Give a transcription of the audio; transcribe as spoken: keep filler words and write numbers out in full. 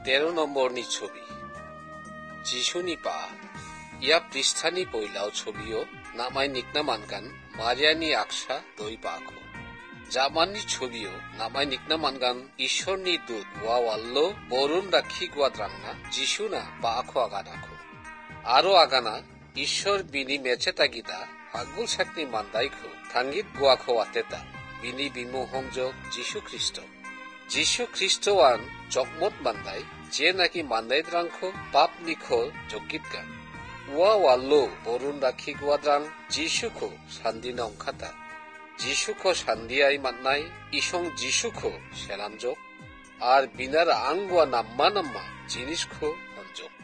তেরো নম্বরনি ছবি যিশুনি পা ইয়া পৃষ্ঠানি পৈলাও ছবিও নামাই নিকনামানগান মারিয়ানি আকসা দই পাখো জামাননি ছবিও নামাই নিকনামানগান ঈশ্বরনি দুধ ওয়া ওয়াল্লো বরুণ রাখি গুয়াদ্রান্না যিশুনা পাখো আগানাখো আরো আগানা ঈশ্বর বিনি মেচেতা গীতা আগুল সাকনি মান্দাইখো থাঙ্গিত গুয়াখো আতেতা বিনি বিমোহংজক যিশু খ্রিস্ট যিশু খ্রিস্টওয়ান জগমত মান্দাই যে নাকি মান্দাইদ্রাংখো পাপ নিখো যজ্ঞিতগান ওয়া ওয়াল্লো বরুণ রাখি গুয়াদ্রাং যিশুখো শান্দিনা অংখাতা যিশুখো শান্দিয়াই মান্নাই ইসং যিশুখো সেলামজক আর বিনার আংগুয়া নাম্মা নাম্মা জিনিসখো অঞ্জক